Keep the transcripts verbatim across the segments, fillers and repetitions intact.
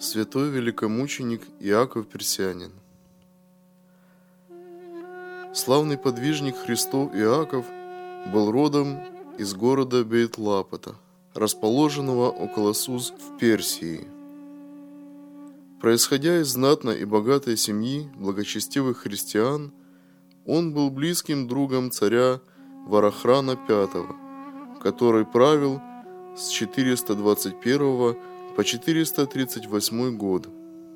Святой великомученик Иаков Персианин. Славный подвижник Христов Иаков был родом из города Бейт-Лапота, расположенного около Сус в Персии. Происходя из знатной и богатой семьи благочестивых христиан, он был близким другом царя Варахрана пятого, который правил с четыреста двадцать первого по четыреста тридцать восьмой год.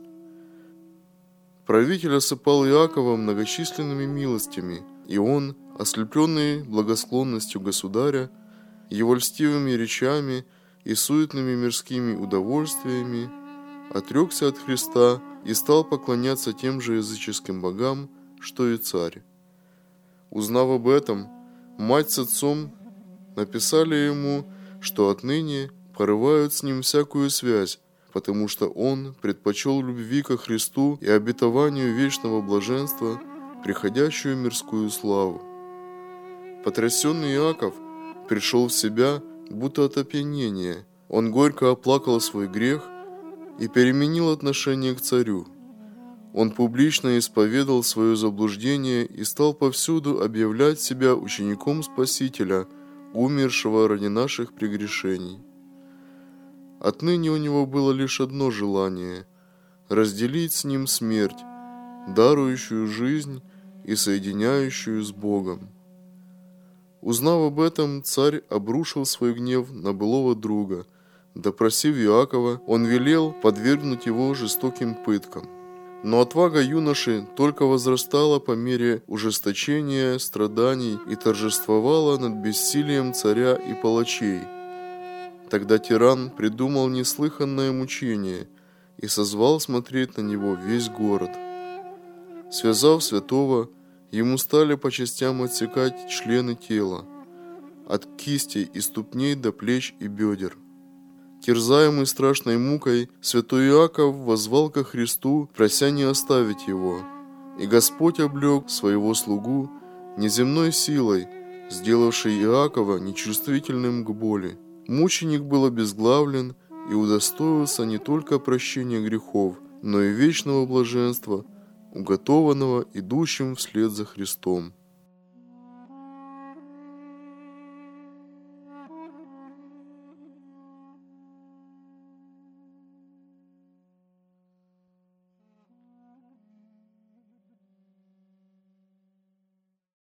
Правитель осыпал Иакова многочисленными милостями, и он, ослепленный благосклонностью государя, его льстивыми речами и суетными мирскими удовольствиями, отрекся от Христа и стал поклоняться тем же языческим богам, что и царь. Узнав об этом, мать с отцом написали ему, что отныне порывают с ним всякую связь, потому что он предпочел любви ко Христу и обетованию вечного блаженства, приходящую мирскую славу. Потрясенный Иаков пришел в себя, будто от опьянения. Он горько оплакал свой грех и переменил отношение к царю. Он публично исповедал свое заблуждение и стал повсюду объявлять себя учеником Спасителя, умершего ради наших прегрешений. Отныне у него было лишь одно желание – разделить с ним смерть, дарующую жизнь и соединяющую с Богом. Узнав об этом, царь обрушил свой гнев на былого друга. Допросив Иакова, он велел подвергнуть его жестоким пыткам. Но отвага юноши только возрастала по мере ужесточения страданий и торжествовала над бессилием царя и палачей. Тогда тиран придумал неслыханное мучение и созвал смотреть на него весь город. Связав святого, ему стали по частям отсекать члены тела, от кистей и ступней до плеч и бедер. Терзаемый страшной мукой, святой Иаков воззвал ко Христу, прося не оставить его, и Господь облег своего слугу неземной силой, сделавшей Иакова нечувствительным к боли. Мученик был обезглавлен и удостоился не только прощения грехов, но и вечного блаженства, уготованного идущим вслед за Христом.